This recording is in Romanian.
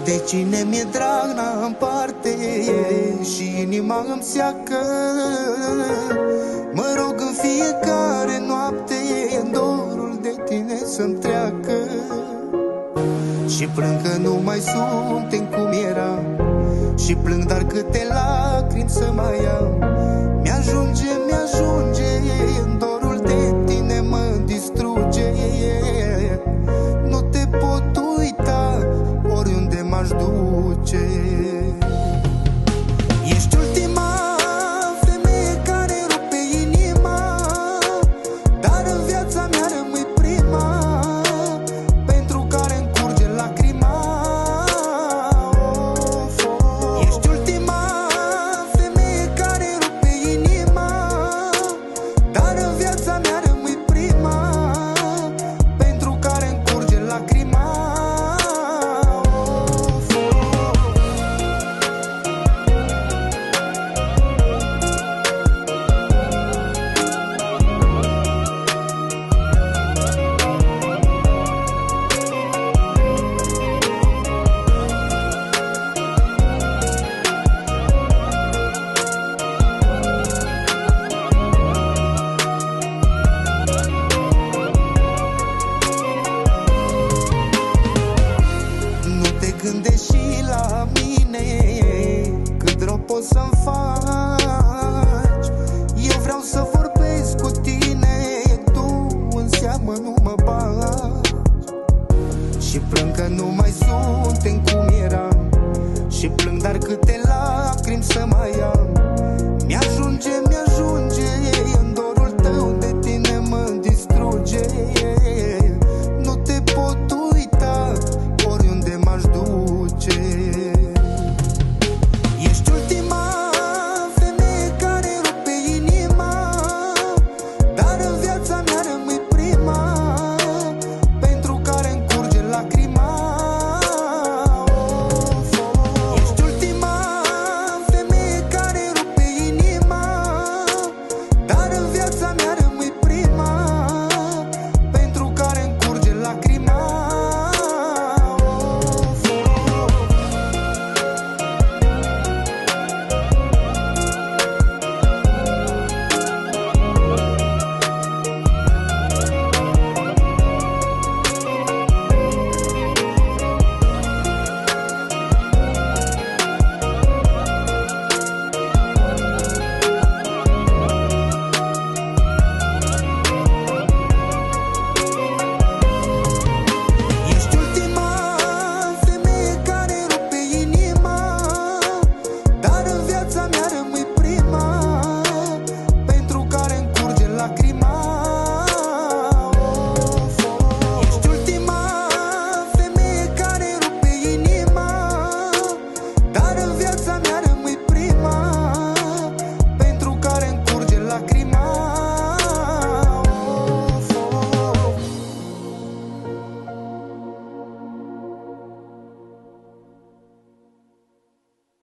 De cine mi-e drag n-am parte și inima îmi seacă. Mă rog în fiecare noapte în dorul de tine să-mi treacă. Și plâng că nu mai suntem cum eram, și plâng dar câte lacrimi să mai am.